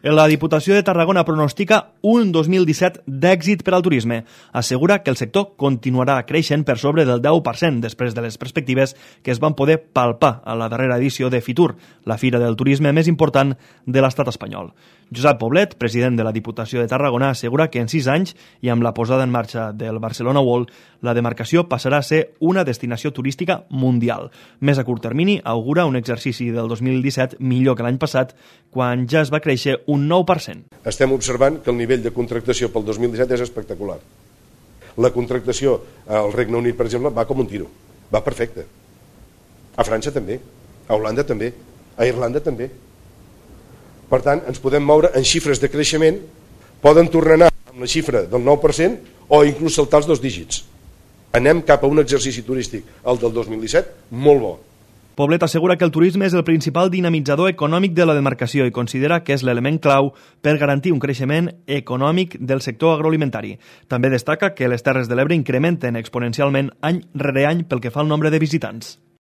La Diputació de Tarragona pronostica un 2017 d'èxit per al turisme. Assegura que el sector continuarà creixent per sobre del 10% després de les perspectives que es van poder palpar a la darrera edició de Fitur, la fira del turisme més important de l'estat espanyol. Josep Poblet, president de la Diputació de Tarragona, assegura que en 6 anys i amb la posada en marxa del Barcelona World, la demarcació passarà a ser una destinació turística mundial. Més a curt termini, augura un exercici del 2017 millor que l'any passat, quan ja es va créixer un 9%. Estem observant que el nivell de contractació pel 2017 és espectacular. La contractació al Regne Unit, per exemple, va com un tiro. Va perfecte. A França també, a Holanda també, a Irlanda també. Per tant, ens podem moure en xifres de creixement, poden tornar a anar amb la xifra del 9% o inclús saltar els 2 dígits. Anem cap a un exercici turístic, el del 2017, molt bo. Poblet assegura que el turisme és el principal dinamitzador econòmic de la demarcació i considera que és l'element clau per garantir un creixement econòmic del sector agroalimentari. També destaca que les Terres de l'Ebre incrementen exponencialment any rere any pel que fa al nombre de visitants.